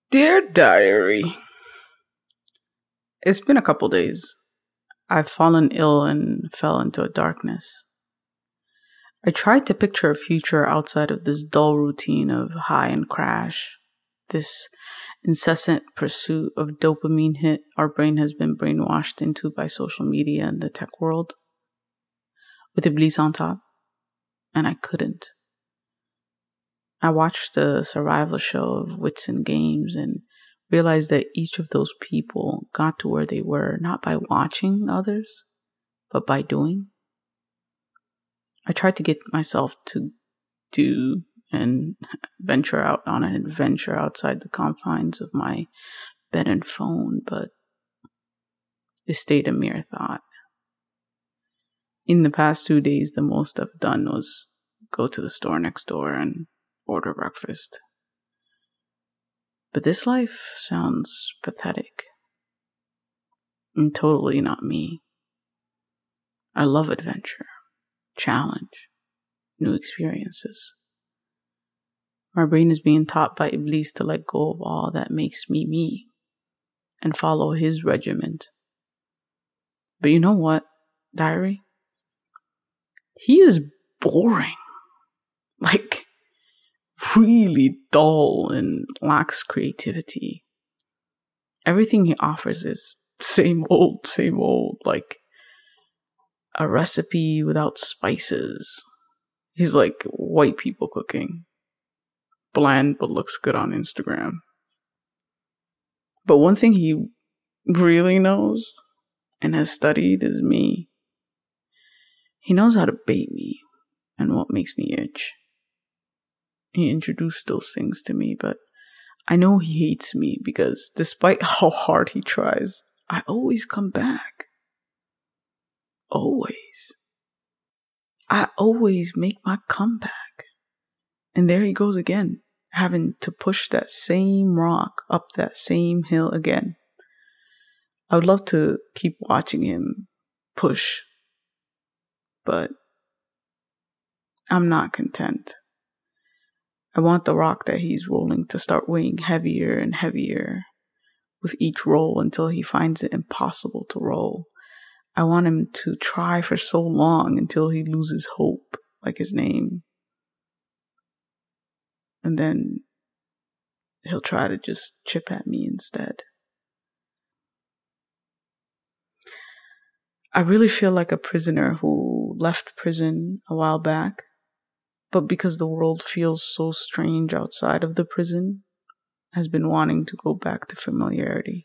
Dear Diary, it's been a couple days. I've fallen ill and fell into a darkness. I tried to picture a future outside of this dull routine of high and crash, this incessant pursuit of dopamine hit our brain has been brainwashed into by social media and the tech world, with Iblis on top, and I couldn't. I watched the survival show of Wits and Games and realized that each of those people got to where they were not by watching others, but by doing. I tried to get myself to do and venture out on an adventure outside the confines of my bed and phone, but it stayed a mere thought. In the past 2 days, the most I've done was go to the store next door and order breakfast. But this life sounds pathetic and totally not me. I love adventure, challenge, new experiences. My brain is being taught by Iblis to let go of all that makes me me and follow his regiment. But you know what, Diary? He is boring. Like, really dull and lacks creativity. Everything he offers is same old, like a recipe without spices. He's like white people cooking. Bland but looks good on Instagram. But one thing he really knows and has studied is me. He knows how to bait me and what makes me itch. He introduced those things to me, but I know he hates me because despite how hard he tries, I always come back. Always. I always make my comeback. And there he goes again, having to push that same rock up that same hill again. I would love to keep watching him push, but I'm not content. I want the rock that he's rolling to start weighing heavier and heavier with each roll until he finds it impossible to roll. I want him to try for so long until he loses hope, like his name. And then he'll try to just chip at me instead. I really feel like a prisoner who left prison a while back, but because the world feels so strange outside of the prison, has been wanting to go back to familiarity.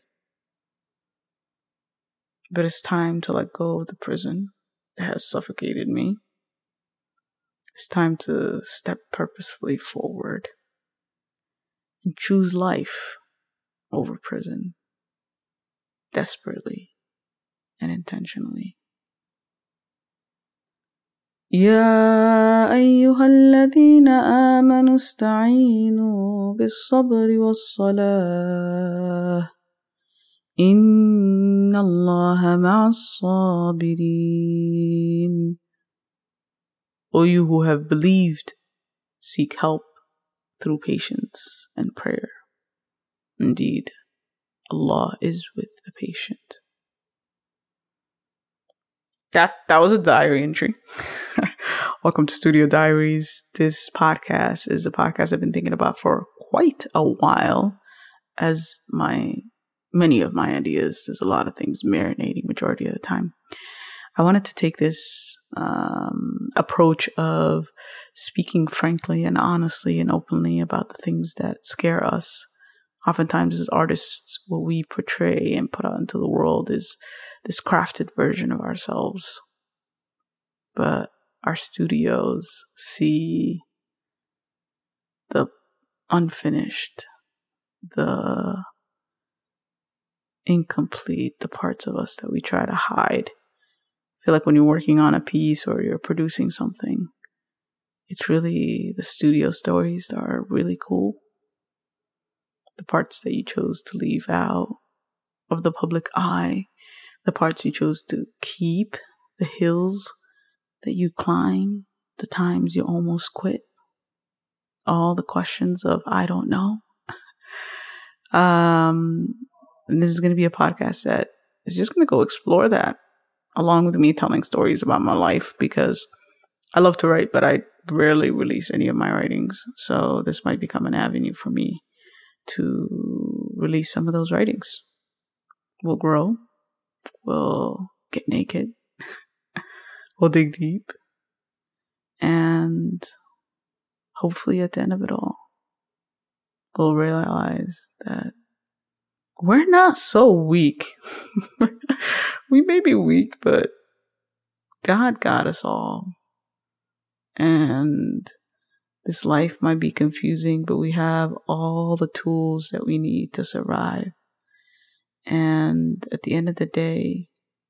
But it's time to let go of the prison that has suffocated me. It's time to step purposefully forward and choose life over prison, desperately and intentionally. يا أيها الذين آمنوا استعينوا بالصبر والصلاة إن الله مع الصابرين. O you who have believed, seek help through patience and prayer. Indeed, Allah is with the patient. That was a diary entry. Welcome to Studio Diaries. This podcast is a podcast I've been thinking about for quite a while. As many of my ideas, there's a lot of things marinating majority of the time. I wanted to take this approach of speaking frankly and honestly and openly about the things that scare us. Oftentimes as artists, what we portray and put out into the world is this crafted version of ourselves. But our studios see the unfinished, the incomplete, the parts of us that we try to hide. I feel like when you're working on a piece or you're producing something, it's really the studio stories that are really cool. The parts that you chose to leave out of the public eye, the parts you chose to keep, the hills that you climb, the times you almost quit, all the questions of I don't know. And this is going to be a podcast that is just going to go explore that, along with me telling stories about my life, because I love to write, but I rarely release any of my writings. So this might become an avenue for me to release some of those writings. We'll grow. We'll get naked. We'll dig deep. And hopefully at the end of it all, we'll realize that we're not so weak. We may be weak, but God got us all. And this life might be confusing, but we have all the tools that we need to survive. And at the end of the day,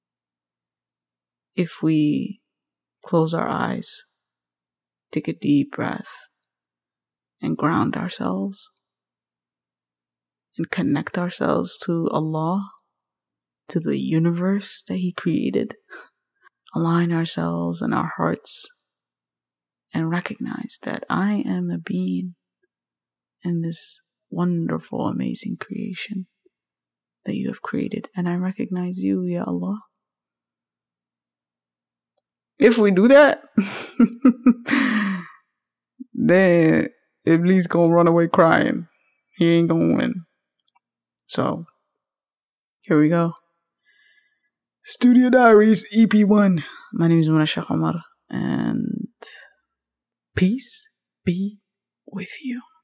if we close our eyes, take a deep breath, and ground ourselves, and connect ourselves to Allah, to the universe that He created, align ourselves and our hearts, and recognize that I am a being in this wonderful, amazing creation that you have created. And I recognize you, Ya Allah. If we do that, then Iblis gonna run away crying. He ain't gonna win. So, here we go. Studio Diaries EP1. My name is Muna Sheikh Omar, and peace be with you.